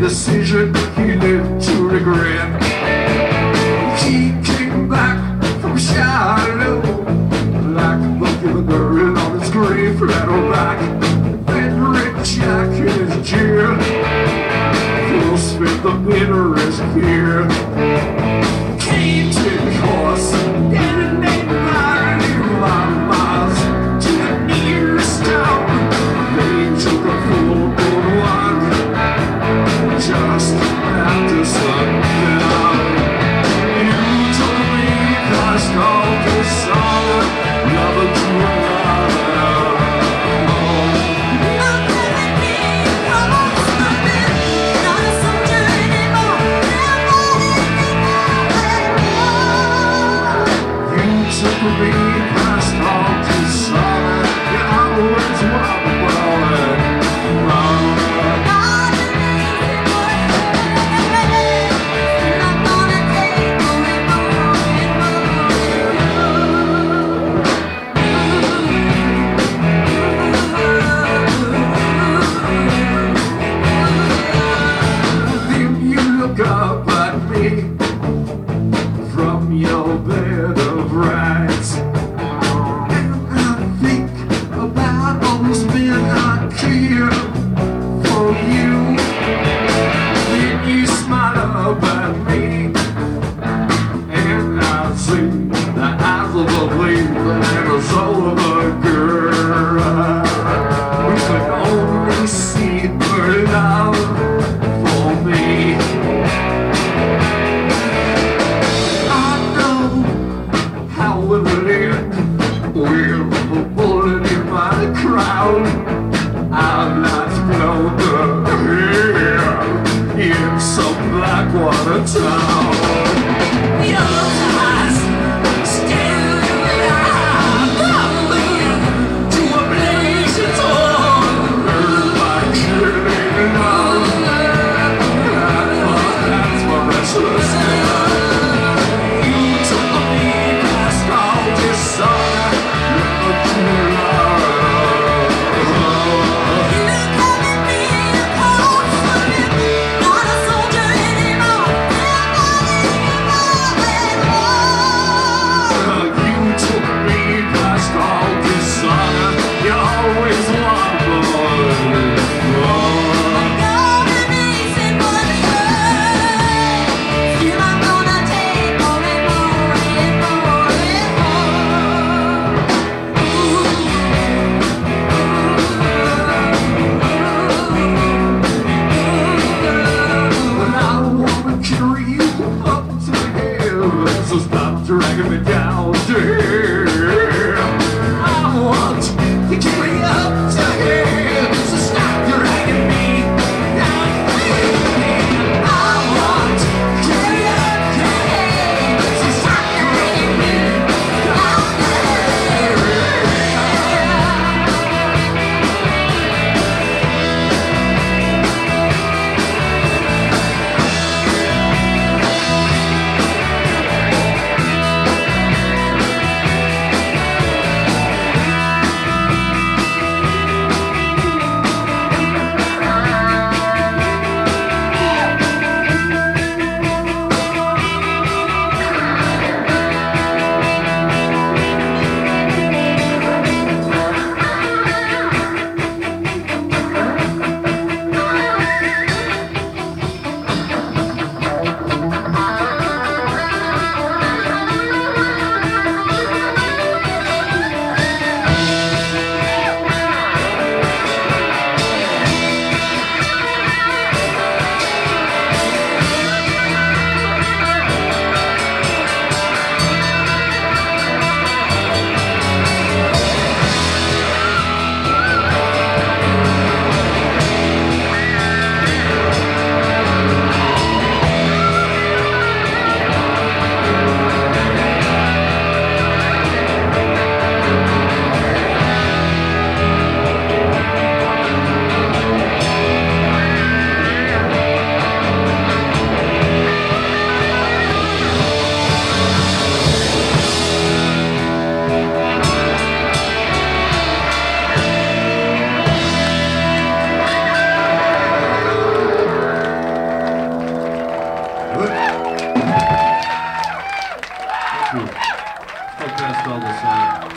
decision he lived to regret. He came back from shadow, like the girl on his grave, flat on back. And Rick Jack in his jail, he'll spit the bitterest fear. Came to the horse, and it made miles to the nearest town. They took a full boat walk just after sundown. You told me past all this song, never to another. Took me past all this song, and I was Then you look up at me from your bed of rights, and I think about all those men I care for you. Then you smile up at me, and I see the eyes of a believer and the soul of a girl. We could only see her love for me. Will end with a bullet in my crown. I'm not blown the hair in some Blackwater town. Your eyes still alive, to a blazing dawn. Heard my killing love, that's my restless love. Not a soldier anymore. called the song.